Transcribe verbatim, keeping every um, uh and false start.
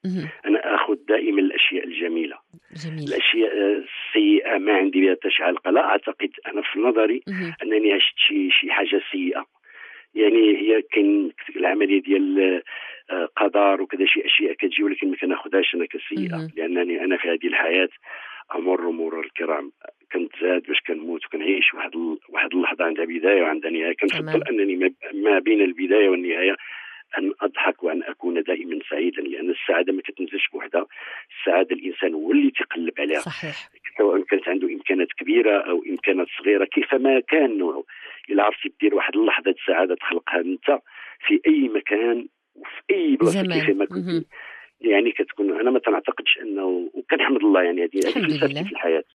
مهم. أنا أخذ دائما الأشياء الجميلة. جميل. الأشياء السيئة ما عندي بها تشعل. لا أعتقد أنا في نظري مهم. أنني عشت شي شي حاجة سيئة. يعني هي كاين العملية ديال آه، قدر وكذا، شي أشياء كتجي ولكن ما كناخذهاش أنا كسيئة، مهم. لأنني أنا في هذه الحياة أمر مرور الكرام. كنت زاد باش كنموت وكنعيش واحد ال... واحد اللحظة عندها بداية وعندها نهاية. كنفضل تمام. أنني ما... ما بين البداية والنهاية أن أضحك وأن أكون دائما سعيدا، لأن السعادة ما كتنزلش بوحدها. السعادة الإنسان هو اللي تقلب عليها، صحيح. سواء كانت عنده إمكانات كبيرة أو إمكانات صغيرة كيفما كان نوعه. إلا عرفتي دير واحد اللحظة سعادة تخلقها أنت في أي مكان وفي أي بلاصة زمان. كيفما كنت، مهم. يعني كتكون. أنا ما تنعتقدش أنه، وكنحمد الله، يعني هذه هذه الحمد فلسفتي لله. في الحياة.